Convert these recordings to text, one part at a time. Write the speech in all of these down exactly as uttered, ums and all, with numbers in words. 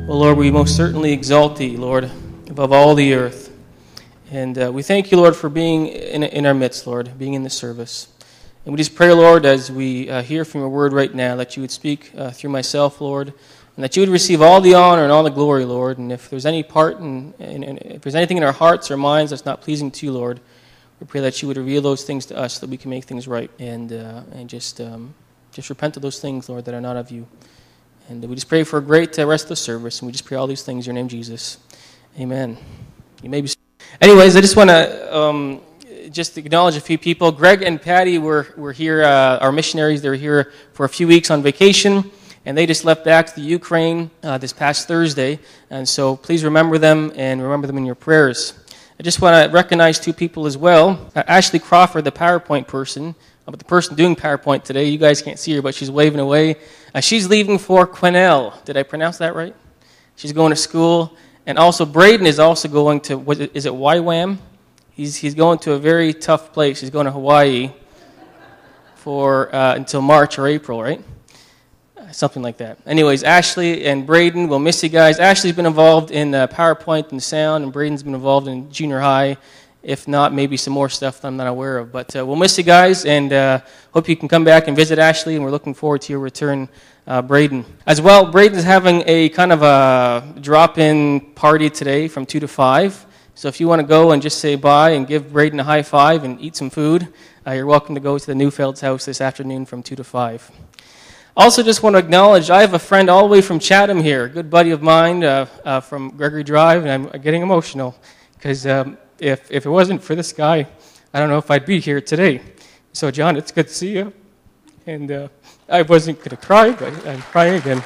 Well, Lord, we most certainly exalt Thee, Lord, above all the earth. And uh, we thank You, Lord, for being in, in our midst, Lord, being in this service. And we just pray, Lord, as we uh, hear from Your word right now, that You would speak uh, through myself, Lord, and that You would receive all the honor and all the glory, Lord. And if there's any part, in, in, in, if there's anything in our hearts or minds that's not pleasing to You, Lord, we pray that You would reveal those things to us so that we can make things right and uh, and just um, just repent of those things, Lord, that are not of You. And we just pray for a great uh, rest of the service, and we just pray all these things in Your name, Jesus. Amen. You may be. Anyways, I just want to um, just acknowledge a few people. Greg and Patty were were here. Uh, our missionaries. They were here for a few weeks on vacation, and they just left back to the Ukraine uh, this past Thursday. And so, please remember them and remember them in your prayers. I just want to recognize two people as well. Uh, Ashley Crawford, the PowerPoint person. But the person doing PowerPoint today, you guys can't see her, but she's waving away. Uh, she's leaving for Quesnel. Did I pronounce that right? She's going to school. And also, Braden is also going to, what, is it Y WAM? He's he's going to a very tough place. He's going to Hawaii for uh, until March or April, right? Uh, something like that. Anyways, Ashley and Braden, we'll miss you guys. Ashley's been involved in uh, PowerPoint and sound, and Braden's been involved in junior high. If not, maybe some more stuff that I'm not aware of. But uh, we'll miss you guys, and uh, hope you can come back and visit Ashley, and we're looking forward to your return, uh, Braden. As well, Braden's having a kind of a drop-in party today from two to five. So if you want to go and just say bye and give Braden a high five and eat some food, uh, you're welcome to go to the Newfeld's house this afternoon from two to five. Also just want to acknowledge, I have a friend all the way from Chatham here, a good buddy of mine uh, uh, from Gregory Drive, and I'm getting emotional because... Um, If if it wasn't for this guy, I don't know if I'd be here today. So, John, it's good to see you. And uh, I wasn't going to cry, but I'm crying again.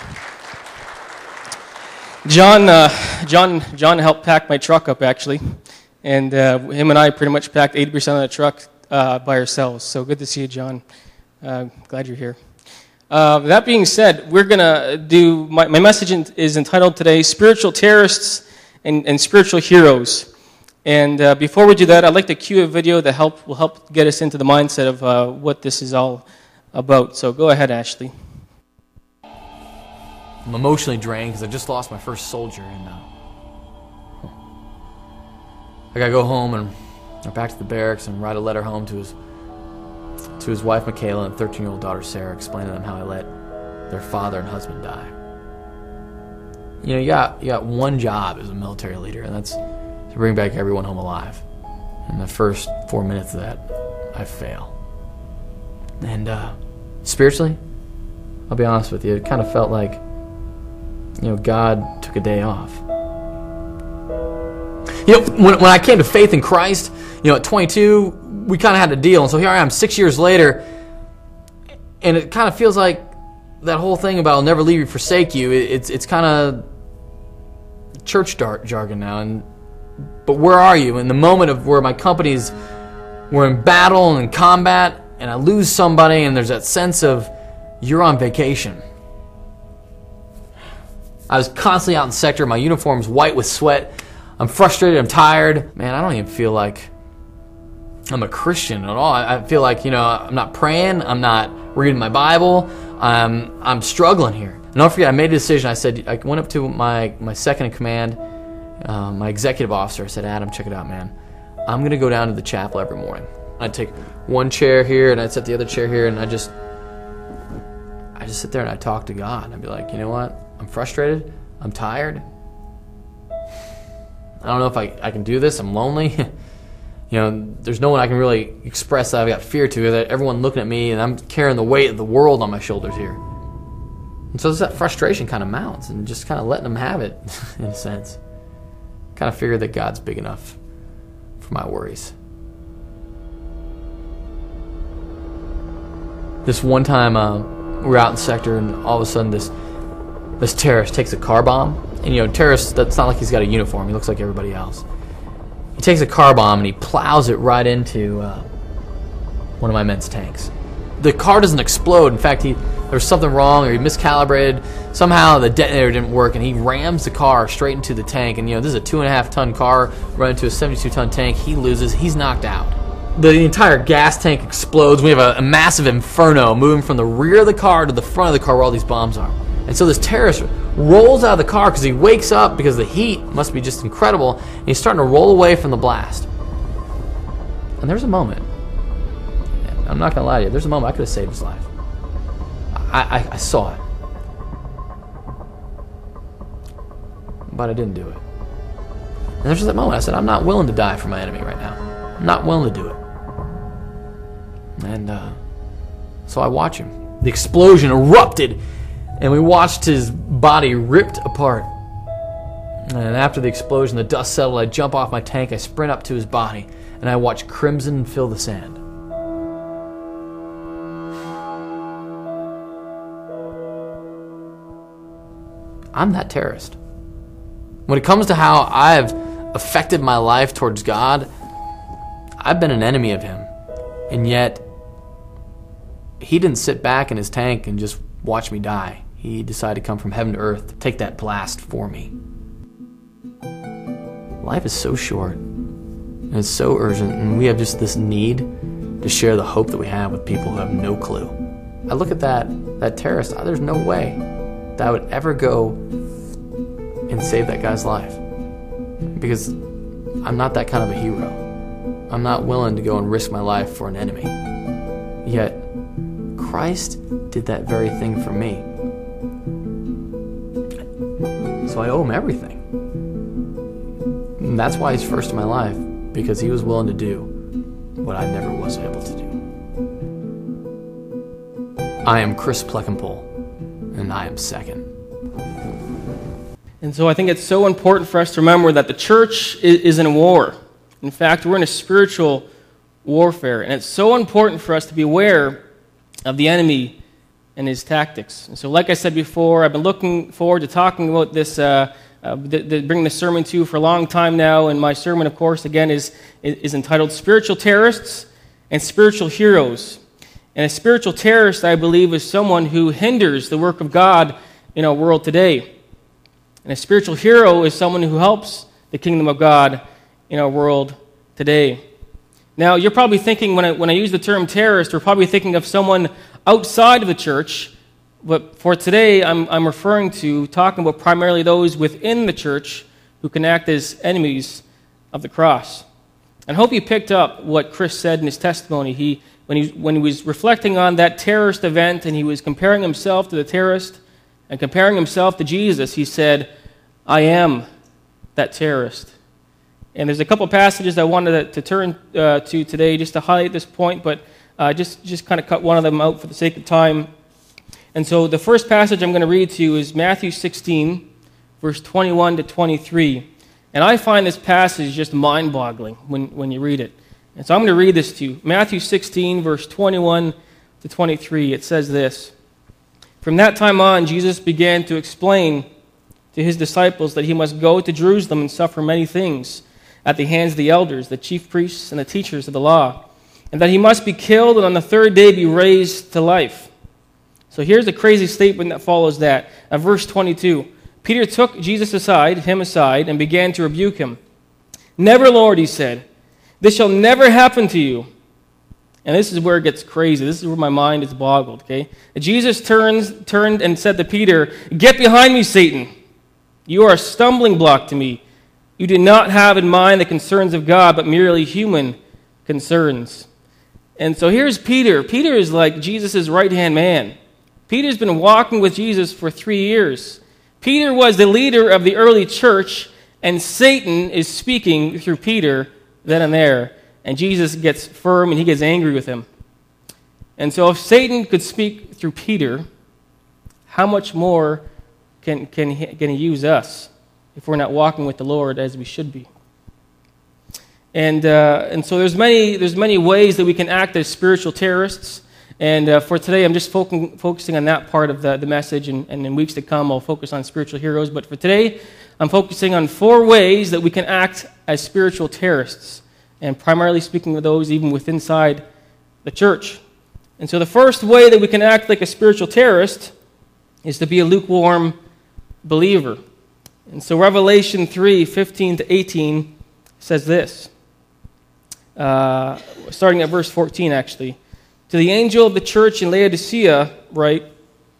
John, uh, John, John helped pack my truck up, actually. And uh, him and I pretty much packed eighty percent of the truck uh, by ourselves. So good to see you, John. Uh, glad you're here. Uh, that being said, we're going to do, my, my message is entitled today, Spiritual Terrorists and, and Spiritual Heroes. And uh, before we do that, I'd like to cue a video that help will help get us into the mindset of uh, what this is all about. So go ahead, Ashley. I'm emotionally drained because I just lost my first soldier, and uh, I gotta go home and or back to the barracks and write a letter home to his to his wife Michaela and thirteen-year-old daughter Sarah, explaining to them how I let their father and husband die. You know, you got you got one job as a military leader, and that's to bring back everyone home alive. In the first four minutes of that, I fail. And uh, spiritually, I'll be honest with you, it kind of felt like, you know, God took a day off. You know, when, when I came to faith in Christ, you know, at twenty-two, we kind of had a deal. And so here I am six years later, and it kind of feels like that whole thing about I'll never leave you, forsake you, it, it's it's kind of church jar- jargon now. And But where are you? In the moment of where my companies were in battle and in combat, and I lose somebody, and there's that sense of, you're on vacation. I was constantly out in sector, my uniform's white with sweat, I'm frustrated, I'm tired. Man, I don't even feel like I'm a Christian at all. I feel like, you know, I'm not praying, I'm not reading my Bible, I'm, I'm struggling here. And don't forget, I made a decision. I said, I went up to my, my second in command, Um, my executive officer. I said, Adam, check it out, man. I'm going to go down to the chapel every morning. I'd take one chair here, and I'd set the other chair here, and I just, I just sit there and I talk to God. I'd be like, you know what? I'm frustrated. I'm tired. I don't know if I, I can do this. I'm lonely. You know, there's no one I can really express that I've got fear to. That everyone looking at me, and I'm carrying the weight of the world on my shoulders here. And so that frustration kind of mounts, and just kind of letting them have it, in a sense. Kind of figured that God's big enough for my worries. This one time, uh, we were out in sector, and all of a sudden, this this terrorist takes a car bomb. And you know, terrorist, that's not like he's got a uniform. He looks like everybody else. He takes a car bomb and he plows it right into uh, one of my men's tanks. The car doesn't explode. In fact, he there was something wrong, or he miscalibrated. Somehow the detonator didn't work, and he rams the car straight into the tank. And you know, this is a two and a half ton car running into a seventy-two ton tank. He loses. He's knocked out. The entire gas tank explodes. We have a, a massive inferno moving from the rear of the car to the front of the car where all these bombs are. And so this terrorist rolls out of the car because he wakes up because the heat must be just incredible, and he's starting to roll away from the blast. And there's a moment. I'm not going to lie to you. There's a moment I could have saved his life. I, I, I saw it. But I didn't do it. And there's that moment I said, I'm not willing to die for my enemy right now. I'm not willing to do it. And uh, so I watch him. The explosion erupted, and we watched his body ripped apart. And after the explosion, the dust settled. I jump off my tank, I sprint up to his body, and I watch crimson fill the sand. I'm that terrorist. When it comes to how I've affected my life towards God, I've been an enemy of him. And yet, he didn't sit back in his tank and just watch me die. He decided to come from heaven to earth to take that blast for me. Life is so short, and it's so urgent, and we have just this need to share the hope that we have with people who have no clue. I look at that, that terrorist, there's no way that I would ever go and save that guy's life. Because I'm not that kind of a hero. I'm not willing to go and risk my life for an enemy. Yet, Christ did that very thing for me. So I owe him everything. And that's why he's first in my life, because he was willing to do what I never was able to do. I am Chris Plekenpole, and I am second. And so I think it's so important for us to remember that the church is in a war. In fact, we're in a spiritual warfare. And it's so important for us to be aware of the enemy and his tactics. And so like I said before, I've been looking forward to talking about this, uh, uh, the, the, bringing this sermon to you for a long time now. And my sermon, of course, again, is, is entitled Spiritual Terrorists and Spiritual Heroes. And a spiritual terrorist, I believe, is someone who hinders the work of God in our world today. And a spiritual hero is someone who helps the kingdom of God in our world today. Now, you're probably thinking, when I, when I use the term terrorist, we're probably thinking of someone outside of the church. But for today, I'm, I'm referring to, talking about primarily those within the church who can act as enemies of the cross. And I hope you picked up what Chris said in his testimony. He, when, he, when he was reflecting on that terrorist event and he was comparing himself to the terrorist, and comparing himself to Jesus, he said, I am that terrorist. And there's a couple passages I wanted to, to turn uh, to today just to highlight this point, but uh, just, just kind of cut one of them out for the sake of time. And so the first passage I'm going to read to you is Matthew sixteen, verse twenty-one to twenty-three. And I find this passage just mind-boggling when, when you read it. And so I'm going to read this to you. Matthew sixteen, verse twenty-one to twenty-three. It says this. From that time on, Jesus began to explain to his disciples that he must go to Jerusalem and suffer many things at the hands of the elders, the chief priests, and the teachers of the law, and that he must be killed and on the third day be raised to life. So here's a crazy statement that follows that. Uh, verse twenty-two, Peter took Jesus aside, him aside, and began to rebuke him. Never, Lord, he said, this shall never happen to you. And this is where it gets crazy. This is where my mind is boggled, okay? Jesus turns, turned and said to Peter, get behind me, Satan. You are a stumbling block to me. You do not have in mind the concerns of God, but merely human concerns. And so here's Peter. Peter is like Jesus' right-hand man. Peter's been walking with Jesus for three years. Peter was the leader of the early church, and Satan is speaking through Peter then and there. And Jesus gets firm and he gets angry with him. And so if Satan could speak through Peter, how much more can, can, he, can he use us if we're not walking with the Lord as we should be? And, uh, and so there's many, there's many ways that we can act as spiritual terrorists. And uh, for today, I'm just focusing, focusing on that part of the, the message. And, and in weeks to come, I'll focus on spiritual heroes. But for today, I'm focusing on four ways that we can act as spiritual terrorists. And primarily speaking of those even within inside the church. And so the first way that we can act like a spiritual terrorist is to be a lukewarm believer. And so Revelation three, fifteen to eighteen says this. Uh, starting at verse fourteen, actually. To the angel of the church in Laodicea, write,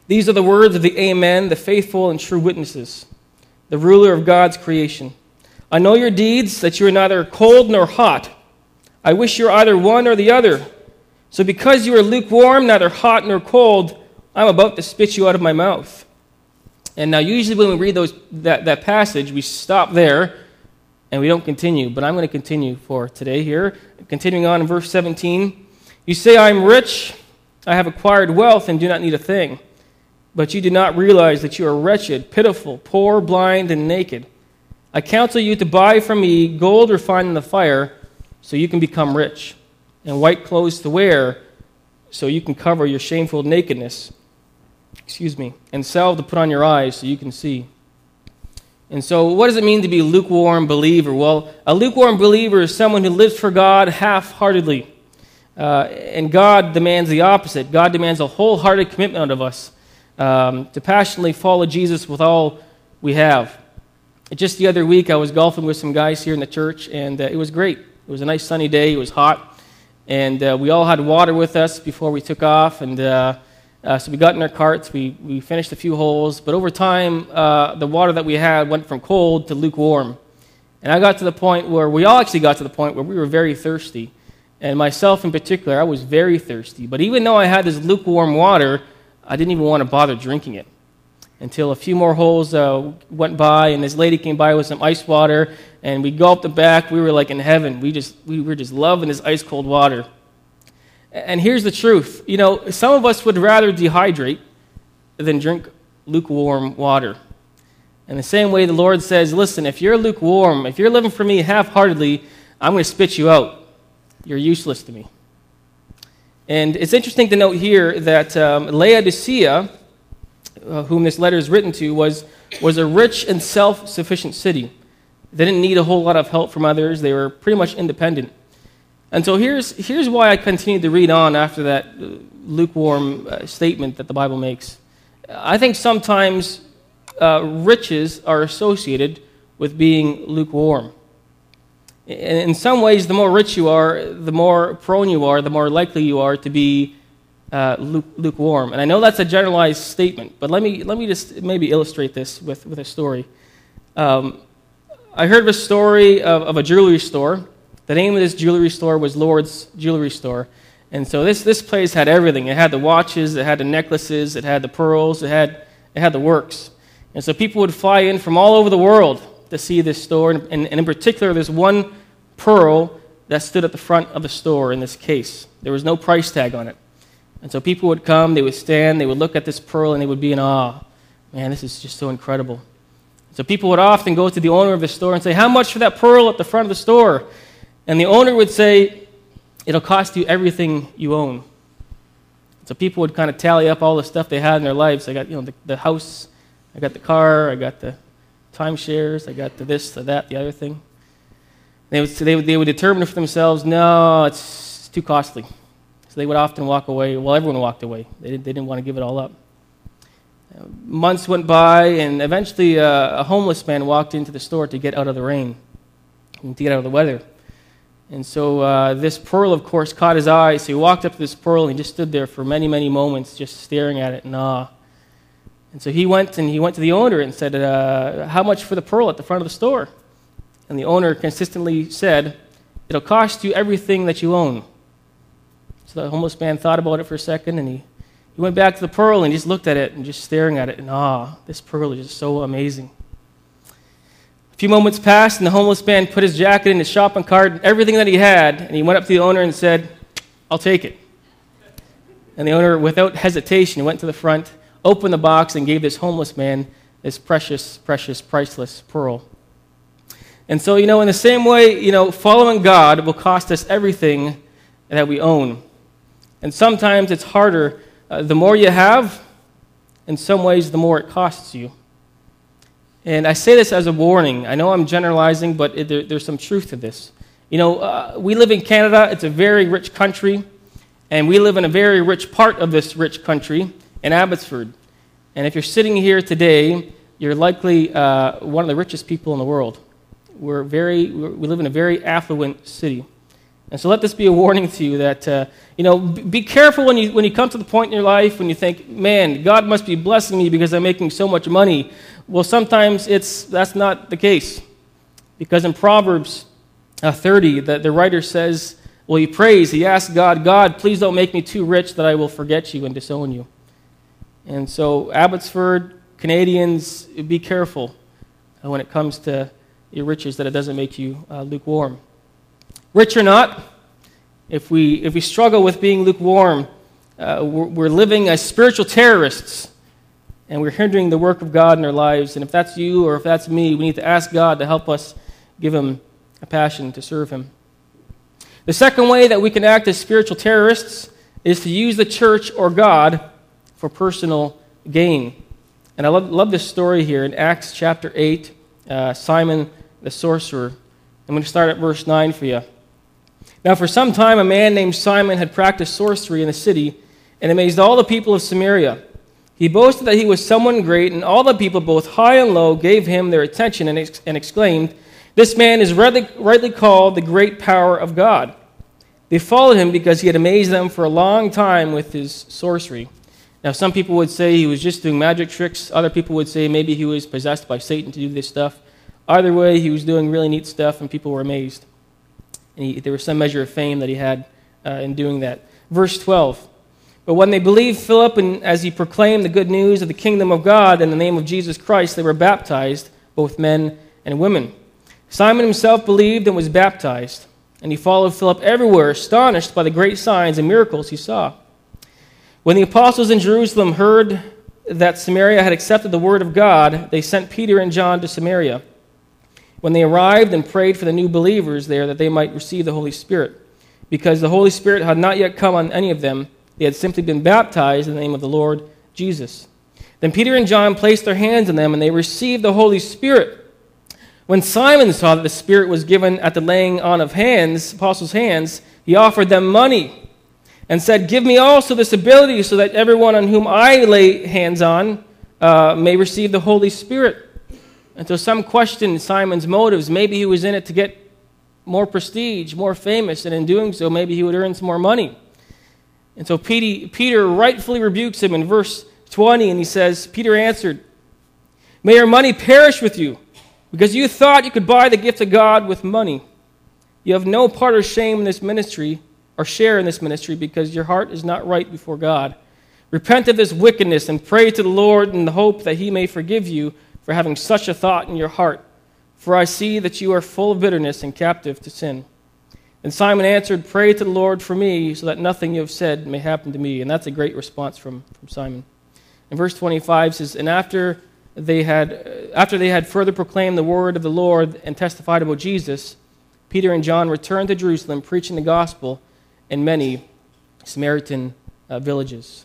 These are the words of the Amen, the faithful and true witnesses, the ruler of God's creation. I know your deeds, that you are neither cold nor hot. I wish you were either one or the other. So because you are lukewarm, neither hot nor cold, I'm about to spit you out of my mouth. And now usually when we read those that, that passage, we stop there and we don't continue. But I'm going to continue for today here. Continuing on in verse seventeen. You say, I am rich, I have acquired wealth and do not need a thing. But you do not realize that you are wretched, pitiful, poor, blind, and naked. I counsel you to buy from me gold refined in the fire, so you can become rich, and white clothes to wear, so you can cover your shameful nakedness. Excuse me. And salve to put on your eyes, so you can see. And so, what does it mean to be a lukewarm believer? Well, a lukewarm believer is someone who lives for God half-heartedly. Uh, and God demands the opposite. God demands a wholehearted commitment out of us um, to passionately follow Jesus with all we have. Just the other week, I was golfing with some guys here in the church, and uh, it was great. It was a nice sunny day. It was hot. And uh, we all had water with us before we took off. And uh, uh, so we got in our carts. We, we finished a few holes. But over time, uh, the water that we had went from cold to lukewarm. And I got to the point where, we all actually got to the point where we were very thirsty. And myself in particular, I was very thirsty. But even though I had this lukewarm water, I didn't even want to bother drinking it. Until a few more holes uh, went by, and this lady came by with some ice water, and we gulped it back. We were like in heaven. We just we were just loving this ice-cold water. And here's the truth. You know, some of us would rather dehydrate than drink lukewarm water. In the same way, the Lord says, listen, if you're lukewarm, if you're living for me half-heartedly, I'm going to spit you out. You're useless to me. And it's interesting to note here that um, Laodicea, uh, whom this letter is written to, was, was a rich and self-sufficient city. They didn't need a whole lot of help from others. They were pretty much independent. And so here's, here's why I continue to read on after that uh, lukewarm uh, statement that the Bible makes. I think sometimes uh, riches are associated with being lukewarm. In some ways, the more rich you are, the more prone you are, the more likely you are to be uh, lukewarm. And I know that's a generalized statement, but let me let me just maybe illustrate this with, with a story. Um, I heard of a story of, of a jewelry store. The name of this jewelry store was Lord's Jewelry Store. And so this, this place had everything. It had the watches, it had the necklaces, it had the pearls, it had, it had the works. And so people would fly in from all over the world to see this store, and, and in particular, there's one pearl that stood at the front of the store in this case. There was no price tag on it. And so people would come, they would stand, they would look at this pearl, and they would be in awe. Man, this is just so incredible. So people would often go to the owner of the store and say, how much for that pearl at the front of the store? And the owner would say, it'll cost you everything you own. So people would kind of tally up all the stuff they had in their lives. I got, you know, the, the house, I got the car, I got the timeshares, I got the this, the that, the other thing. They would, they would, they would determine for themselves, no, it's too costly. So they would often walk away. Well, everyone walked away. They didn't, they didn't want to give it all up. Uh, months went by, and eventually uh, a homeless man walked into the store to get out of the rain and to get out of the weather. And so uh, this pearl, of course, caught his eye. So he walked up to this pearl, and he just stood there for many, many moments just staring at it in awe. And so he went and he went to the owner and said, uh, how much for the pearl at the front of the store? And the owner consistently said, it'll cost you everything that you own. So the homeless man thought about it for a second, and he, he went back to the pearl and he just looked at it and just staring at it in awe. This pearl is just so amazing. A few moments passed, and the homeless man put his jacket in his shopping cart and everything that he had, and he went up to the owner and said, I'll take it. And the owner, without hesitation, went to the front, opened the box, and gave this homeless man this precious, precious, priceless pearl. And so, you know, in the same way, you know, following God will cost us everything that we own. And sometimes it's harder. Uh, the more you have, in some ways, the more it costs you. And I say this as a warning. I know I'm generalizing, but it, there, there's some truth to this. You know, uh, we live in Canada. It's a very rich country. And we live in a very rich part of this rich country, in Abbotsford. And if you're sitting here today, you're likely uh, one of the richest people in the world. We're very, we live in a very affluent city. And so let this be a warning to you that, uh, you know, be careful when you when you come to the point in your life when you think, man, God must be blessing me because I'm making so much money. Well, sometimes it's that's not the case. Because in Proverbs uh, thirty, the, the writer says, well, he prays, he asks God, God, please don't make me too rich that I will forget you and disown you. And so Abbotsford, Canadians, be careful uh, when it comes to your riches that it doesn't make you uh, lukewarm. Rich or not, if we if we struggle with being lukewarm, uh, we're, we're living as spiritual terrorists, and we're hindering the work of God in our lives. And if that's you or if that's me, we need to ask God to help us give Him a passion to serve Him. The second way that we can act as spiritual terrorists is to use the church or God for personal gain. And I love, love this story here in Acts chapter eight, uh, Simon the sorcerer. I'm going to start at verse nine for you. Now, for some time, a man named Simon had practiced sorcery in the city and amazed all the people of Samaria. He boasted that he was someone great, and all the people, both high and low, gave him their attention and, ex- and exclaimed, "This man is rightly, rightly called the great power of God." They followed him because he had amazed them for a long time with his sorcery. Now, some people would say he was just doing magic tricks. Other people would say maybe he was possessed by Satan to do this stuff. Either way, he was doing really neat stuff, and people were amazed. And he, there was some measure of fame that he had uh, in doing that. Verse twelve. But when they believed Philip, and as he proclaimed the good news of the kingdom of God in the name of Jesus Christ, they were baptized, both men and women. Simon himself believed and was baptized, and he followed Philip everywhere, astonished by the great signs and miracles he saw. When the apostles in Jerusalem heard that Samaria had accepted the word of God, they sent Peter and John to Samaria. When they arrived and prayed for the new believers there that they might receive the Holy Spirit, because the Holy Spirit had not yet come on any of them, they had simply been baptized in the name of the Lord Jesus. Then Peter and John placed their hands on them, and they received the Holy Spirit. When Simon saw that the Spirit was given at the laying on of hands, apostles' hands, he offered them money and said, "Give me also this ability so that everyone on whom I lay hands on uh, may receive the Holy Spirit." And so some questioned Simon's motives. Maybe he was in it to get more prestige, more famous, and in doing so, maybe he would earn some more money. And so Peter rightfully rebukes him in verse twenty, and he says, Peter answered, "May your money perish with you, because you thought you could buy the gift of God with money. You have no part or shame in this ministry, or share in this ministry, because your heart is not right before God. Repent of this wickedness and pray to the Lord in the hope that He may forgive you for having such a thought in your heart. For I see that you are full of bitterness and captive to sin." And Simon answered, "Pray to the Lord for me, so that nothing you have said may happen to me." And that's a great response from, from Simon. And verse twenty-five says, "And after they had after they had further proclaimed the word of the Lord and testified about Jesus, Peter and John returned to Jerusalem, preaching the gospel in many Samaritan uh, villages."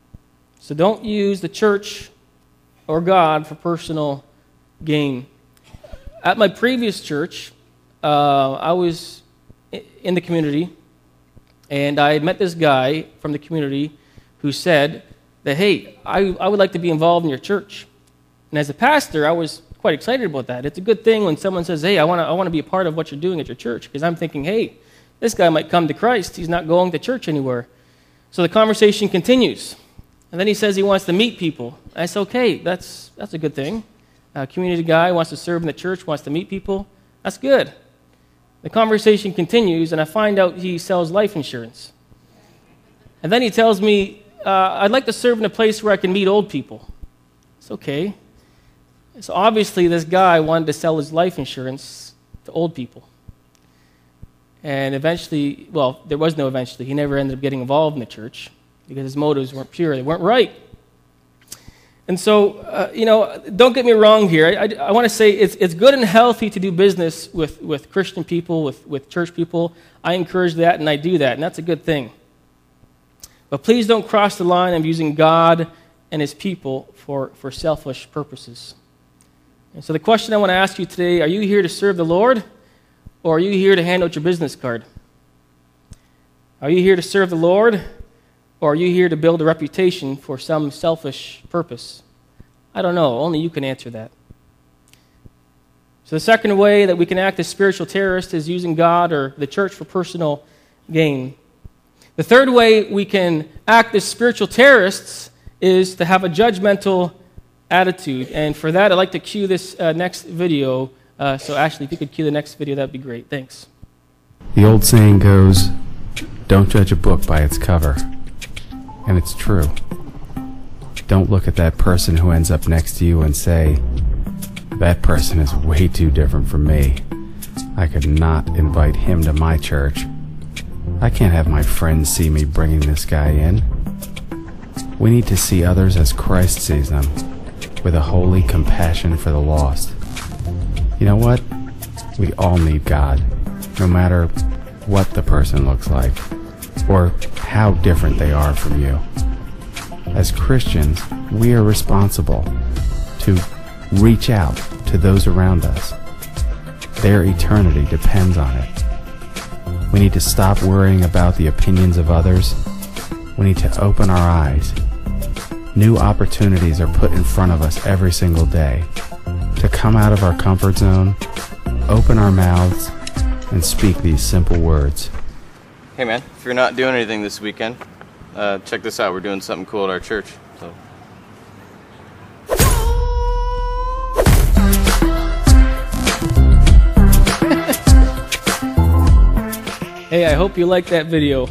So don't use the church or God for personal gain. At my previous church, uh, I was in the community, and I met this guy from the community who said that, "Hey, I, I would like to be involved in your church." And as a pastor, I was quite excited about that. It's a good thing when someone says, "Hey, I want to I want to be a part of what you're doing at your church," because I'm thinking, hey, this guy might come to Christ. He's not going to church anywhere. So the conversation continues. And then he says he wants to meet people. I said, okay, that's that's a good thing. A community guy wants to serve in the church, wants to meet people. That's good. The conversation continues, and I find out he sells life insurance. And then he tells me, uh, I'd like to serve in a place where I can meet old people. It's okay. So obviously this guy wanted to sell his life insurance to old people. And eventually, well, there was no eventually. He never ended up getting involved in the church because his motives weren't pure. They weren't right. And so, uh, you know, don't get me wrong here. I, I, I want to say it's it's good and healthy to do business with, with Christian people, with, with church people. I encourage that, and I do that, and that's a good thing. But please don't cross the line of using God and His people for, for selfish purposes. And so the question I want to ask you today, are you here to serve the Lord, or are you here to hand out your business card? Are you here to serve the Lord, or are you here to build a reputation for some selfish purpose? I don't know. Only you can answer that. So the second way that we can act as spiritual terrorists is using God or the church for personal gain. The third way we can act as spiritual terrorists is to have a judgmental attitude. And for that, I'd like to cue this uh, next video. Uh, so Ashley, if you could cue the next video, that would be great. Thanks. The old saying goes, don't judge a book by its cover. And it's true. Don't look at that person who ends up next to you and say, that person is way too different from me. I could not invite him to my church. I can't have my friends see me bringing this guy in. We need to see others as Christ sees them, with a holy compassion for the lost. You know what? We all need God, no matter what the person looks like, or how different they are from you. As Christians, we are responsible to reach out to those around us. Their eternity depends on it. We need to stop worrying about the opinions of others. We need to open our eyes. New opportunities are put in front of us every single day to come out of our comfort zone, open our mouths, and speak these simple words. Hey man, if you're not doing anything this weekend, uh, check this out. We're doing something cool at our church. So. Hey, I hope you liked that video.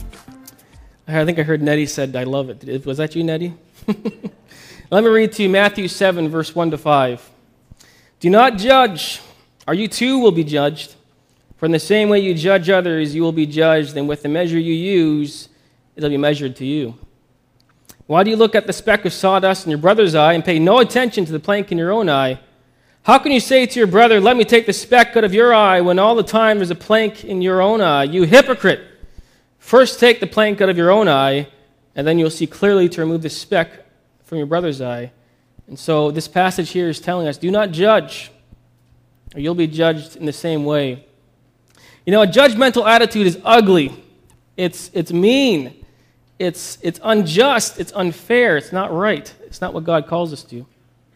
I think I heard Nettie said, I love it. Was that you, Nettie? Let me read to you Matthew seven, verse one to five. Do not judge, or you too will be judged. For in the same way you judge others, you will be judged, and with the measure you use, it'll be measured to you. Why do you look at the speck of sawdust in your brother's eye and pay no attention to the plank in your own eye? How can you say to your brother, let me take the speck out of your eye, when all the time there's a plank in your own eye? You hypocrite! First take the plank out of your own eye, and then you'll see clearly to remove the speck from your brother's eye. And so this passage here is telling us, do not judge, or you'll be judged in the same way. You know, a judgmental attitude is ugly. It's, it's mean. It's, it's unjust. It's unfair. It's not right. It's not what God calls us to.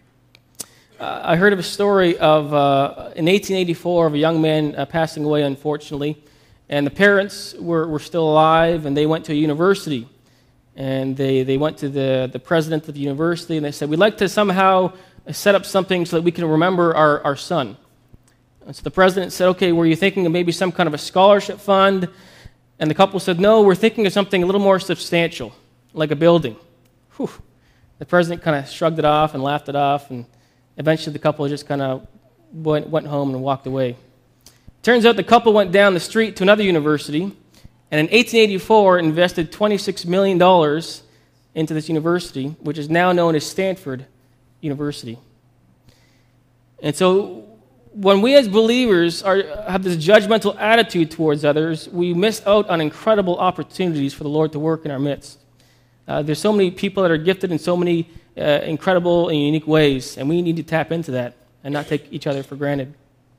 Uh, I heard of a story of, uh, in eighteen eighty-four, of a young man uh, passing away, unfortunately. And the parents were, were still alive, and they went to a university. And they, they went to the, the president of the university, and they said, we'd like to somehow set up something so that we can remember our, our son. And so the president said, okay, were you thinking of maybe some kind of a scholarship fund? And the couple said, no, we're thinking of something a little more substantial, like a building. Whew. The president kind of shrugged it off and laughed it off, and eventually the couple just kind of went, went home and walked away. Turns out the couple went down the street to another university, and in eighteen eighty-four invested twenty-six million dollars into this university, which is now known as Stanford University. And so when we as believers are, have this judgmental attitude towards others, we miss out on incredible opportunities for the Lord to work in our midst. Uh, there's so many people that are gifted in so many uh, incredible and unique ways, and we need to tap into that and not take each other for granted.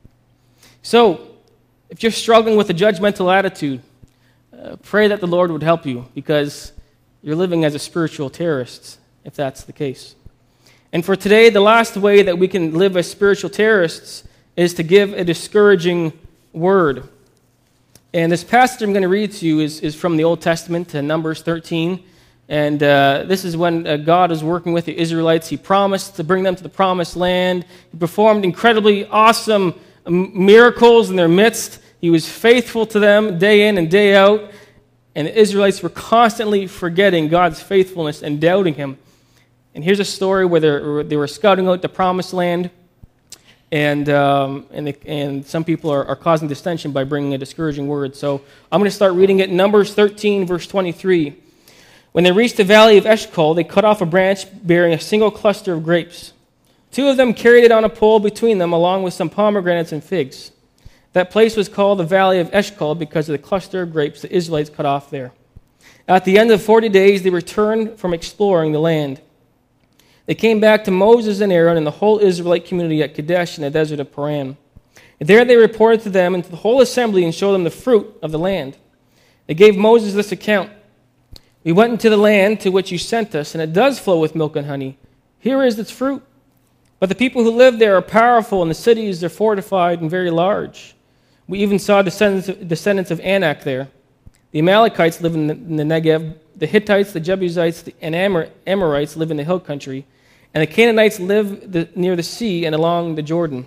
So, if you're struggling with a judgmental attitude, uh, pray that the Lord would help you, because you're living as a spiritual terrorist, if that's the case. And for today, the last way that we can live as spiritual terrorists is to give a discouraging word. And this passage I'm going to read to you is, is from the Old Testament, uh, Numbers thirteen. And uh, this is when uh, God is working with the Israelites. He promised to bring them to the promised land. He performed incredibly awesome miracles in their midst. He was faithful to them day in and day out. And the Israelites were constantly forgetting God's faithfulness and doubting him. And here's a story where they were scouting out the promised land. And um, and, the, and some people are, are causing dissension by bringing a discouraging word. So I'm going to start reading it. Numbers thirteen, verse twenty-three. When they reached the valley of Eshcol, they cut off a branch bearing a single cluster of grapes. Two of them carried it on a pole between them, along with some pomegranates and figs. That place was called the Valley of Eshcol because of the cluster of grapes the Israelites cut off there. At the end of forty days, they returned from exploring the land. They came back to Moses and Aaron and the whole Israelite community at Kadesh in the desert of Paran. And there they reported to them and to the whole assembly and showed them the fruit of the land. They gave Moses this account. We went into the land to which you sent us, and it does flow with milk and honey. Here is its fruit. But the people who live there are powerful, and the cities are fortified and very large. We even saw descendants of, descendants of Anak there. The Amalekites live in the, in the Negev. The Hittites, the Jebusites, and Amor, Amorites live in the hill country. And the Canaanites live the, near the sea and along the Jordan.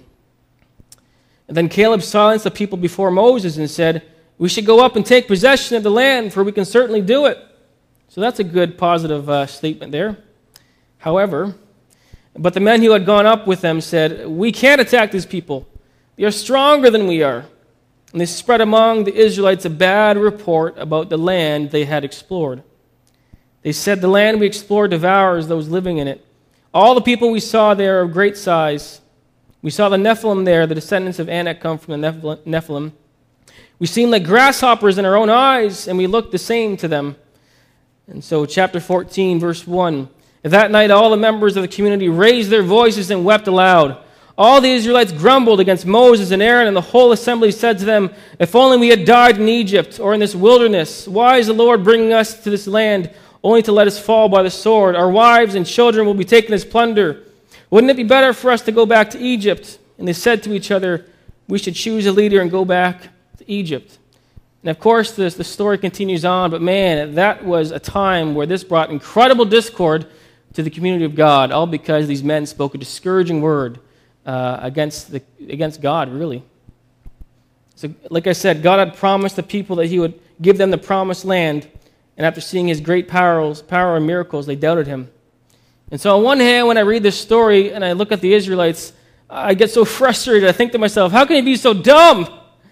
And then Caleb silenced the people before Moses and said, "We should go up and take possession of the land, for we can certainly do it." So that's a good, positive uh, statement there. However, but the men who had gone up with them said, "We can't attack these people. They are stronger than we are." And they spread among the Israelites a bad report about the land they had explored. They said, "The land we explored devours those living in it. All the people we saw there are of great size. We saw the Nephilim there, the descendants of Anak come from the Nephilim. We seemed like grasshoppers in our own eyes, and we looked the same to them." And so chapter fourteen, verse one, "That night all the members of the community raised their voices and wept aloud. All the Israelites grumbled against Moses and Aaron, and the whole assembly said to them, 'If only we had died in Egypt or in this wilderness. Why is the Lord bringing us to this land only to let us fall by the sword? Our wives and children will be taken as plunder. Wouldn't it be better for us to go back to Egypt?' And they said to each other, 'We should choose a leader and go back to Egypt.'" And of course, this, the story continues on, but man, that was a time where this brought incredible discord to the community of God, all because these men spoke a discouraging word uh, against, the, against God, really. So, like I said, God had promised the people that he would give them the promised land, and after seeing his great powers, power and miracles, they doubted him. And so on one hand, when I read this story and I look at the Israelites, I get so frustrated. I think to myself, how can you be so dumb?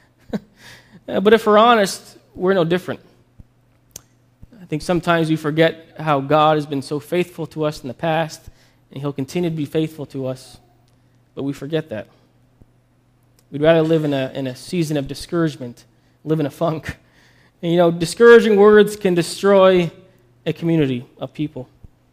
But if we're honest, we're no different. I think sometimes we forget how God has been so faithful to us in the past, and he'll continue to be faithful to us, but we forget that. We'd rather live in a, in a season of discouragement, live in a funk. And you know, discouraging words can destroy a community of people.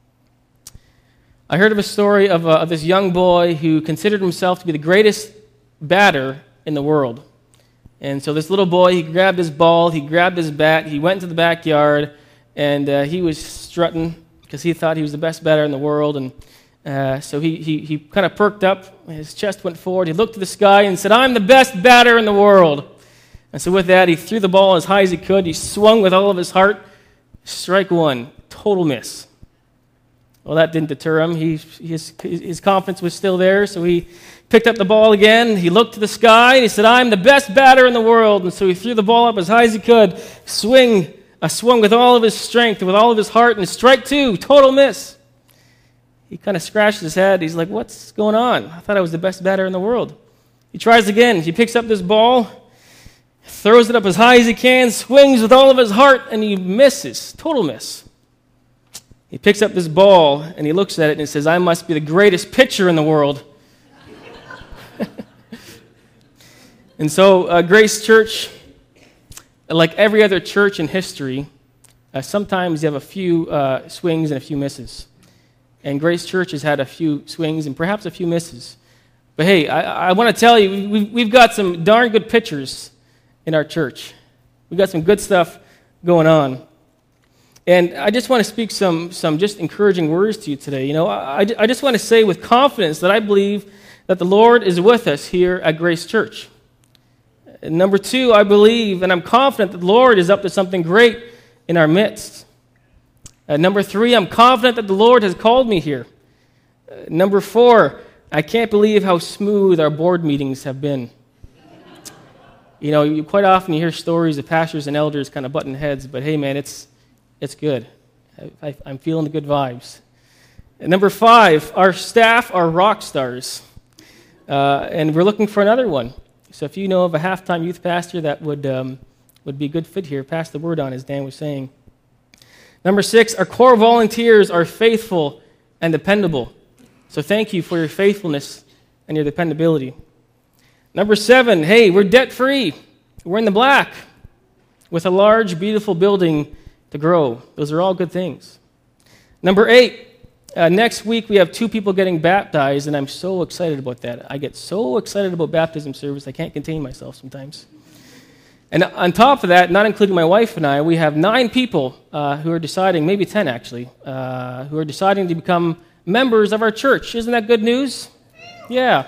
I heard of a story of, uh, of this young boy who considered himself to be the greatest batter in the world. And so this little boy, he grabbed his ball, he grabbed his bat, he went into the backyard, and uh, he was strutting because he thought he was the best batter in the world. And uh, so he, he, he kind of perked up, his chest went forward, he looked to the sky and said, "I'm the best batter in the world." And so with that, he threw the ball as high as he could, he swung with all of his heart, strike one, total miss. Well, that didn't deter him. He, his, his confidence was still there, so he picked up the ball again. He looked to the sky, and he said, "I'm the best batter in the world." And so he threw the ball up as high as he could, swing, a swung with all of his strength, with all of his heart, and strike two, total miss. He kind of scratched his head. He's like, "What's going on? I thought I was the best batter in the world." He tries again. He picks up this ball, throws it up as high as he can, swings with all of his heart, and he misses, total miss. He picks up this ball, and he looks at it, and he says, "I must be the greatest pitcher in the world." And so, uh, Grace Church, like every other church in history, uh, sometimes you have a few uh, swings and a few misses. And Grace Church has had a few swings and perhaps a few misses. But hey, I, I want to tell you, we've, we've got some darn good pitchers in our church. We've got some good stuff going on. And I just want to speak some, some just encouraging words to you today. You know, I, I just want to say with confidence that I believe that the Lord is with us here at Grace Church. And number two, I believe and I'm confident that the Lord is up to something great in our midst. Uh, number three, I'm confident that the Lord has called me here. Uh, number four, I can't believe how smooth our board meetings have been. You know, you, quite often you hear stories of pastors and elders kind of butting heads, but hey, man, it's it's good. I, I, I'm feeling the good vibes. And number five, our staff are rock stars, uh, and we're looking for another one. So if you know of a half-time youth pastor that would um, would be a good fit here, pass the word on, as Dan was saying. Number six, our core volunteers are faithful and dependable. So thank you for your faithfulness and your dependability. Number seven, hey, we're debt-free. We're in the black with a large, beautiful building to grow. Those are all good things. Number eight, uh, next week we have two people getting baptized, and I'm so excited about that. I get so excited about baptism service, I can't contain myself sometimes. And on top of that, not including my wife and I, we have nine people uh, who are deciding, maybe ten actually, uh, who are deciding to become members of our church. Isn't that good news? Yeah.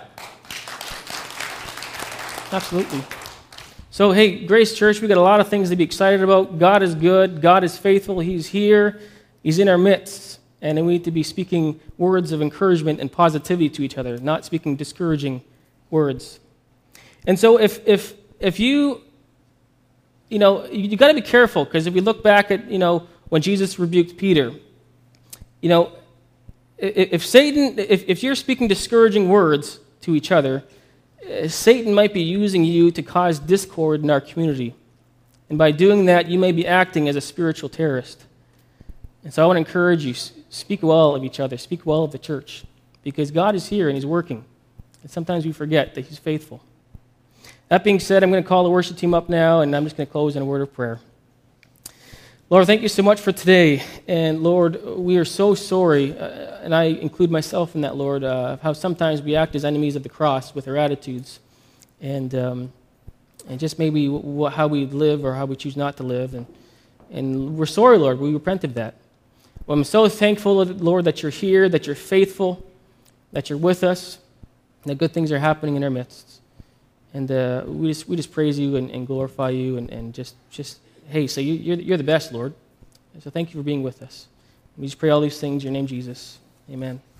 Absolutely. So, hey, Grace Church, we got a lot of things to be excited about. God is good. God is faithful. He's here. He's in our midst. And we need to be speaking words of encouragement and positivity to each other, not speaking discouraging words. And so if if if you, you know, you, you got to be careful, because if we look back at, you know, when Jesus rebuked Peter, you know, if, if Satan, if, if you're speaking discouraging words to each other, uh, Satan might be using you to cause discord in our community. And by doing that, you may be acting as a spiritual terrorist. And so I want to encourage you, speak well of each other, speak well of the church, because God is here and He's working. And sometimes we forget that He's faithful. That being said, I'm going to call the worship team up now, and I'm just going to close in a word of prayer. Lord, thank you so much for today. And Lord, we are so sorry, uh, and I include myself in that, Lord, uh, how sometimes we act as enemies of the cross with our attitudes, and um, and just maybe w- how we live or how we choose not to live. And, and we're sorry, Lord, we repent of that. Well, I'm so thankful, Lord, that you're here, that you're faithful, that you're with us, and that good things are happening in our midst. And uh, we just we just praise you and, and glorify you, and, and just, just hey, so you, you're, you're the best, Lord. And so thank you for being with us. We just pray all these things in your name, Jesus. Amen.